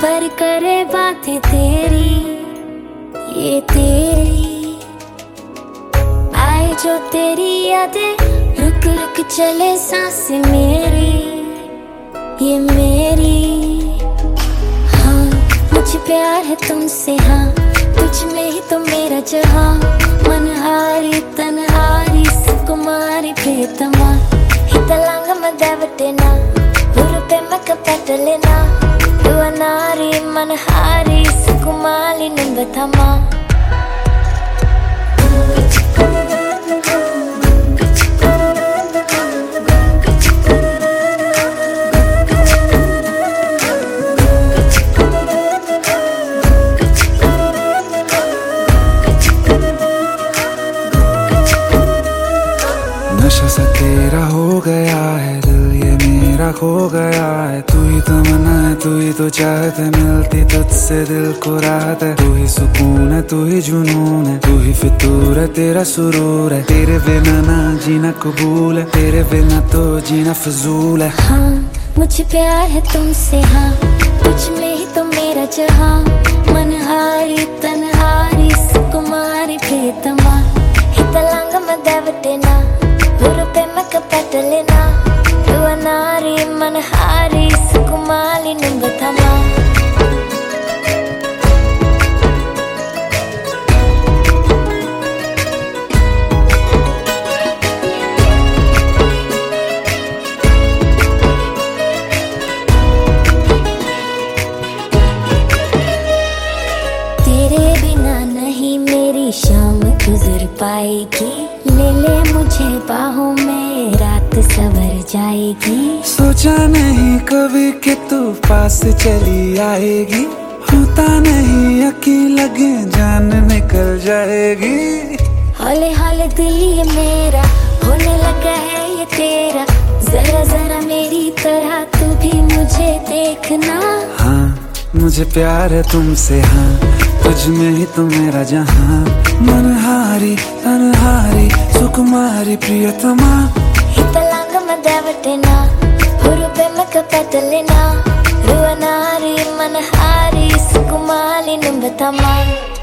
पर करे बातें तेरी, ये तेरी आए जो तेरी यादें, रुक रुक चले सांसें मेरी, ये मेरी। हाँ मुझे प्यार है तुमसे, हाँ तुझ में ही तो मेरा जहाँ, मनहारी तनहारी सुकुमारी प्रियतमा, हितलांग मदेवटेना हुरुपेमक पटलेना, दुआनारी मनहारी सुकुमारी निंबथमा। नशा सा तेरा हो गया है दिल, ये मेरा खो गया है। तू ही तमन्ना है, तू ही तो चाहत है, मिलती तुझसे दिल को राहत है। तू ही सुकून है, तू ही जुनून है, तू ही फितूर है, तेरा सुरूर है। तेरे बिना ना जीना कबूल है, तेरे बिना तो जीना फजूल है। हाँ मुझे प्यार है तुमसे, हाँ तुझ में ही तो मेरा जहाँ, मनहारी तनहारी सुकुमारी प्रियतमा, हितलांग मदेवटेना हुरुपेमक पटलेना, दुआनारी मनहारी सुकुमारी निंबथमा। तेरे बिना नहीं मेरी शाम गुजर पाएगी, ले ले मुझे बाहों में रात सवर जाएगी। सोचा नहीं कभी कि तू पास चली आएगी, होता नहीं यकीन लगे जान निकल जाएगी। हौले हौले दिल ये मेरा होने लगा है ये तेरा, जरा जरा मेरी तरह तू भी मुझे देखना। हाँ मुझे प्यार है तुमसे, हाँ तुझ में ही तो मेरा जहाँ, मनहारी तनहारी सुकुमारी प्रियतमा, हितलांग मदेवटेना हुरुपेमक पटलेना, दुआनारी मनहारी सुकुमारी निंबथमा।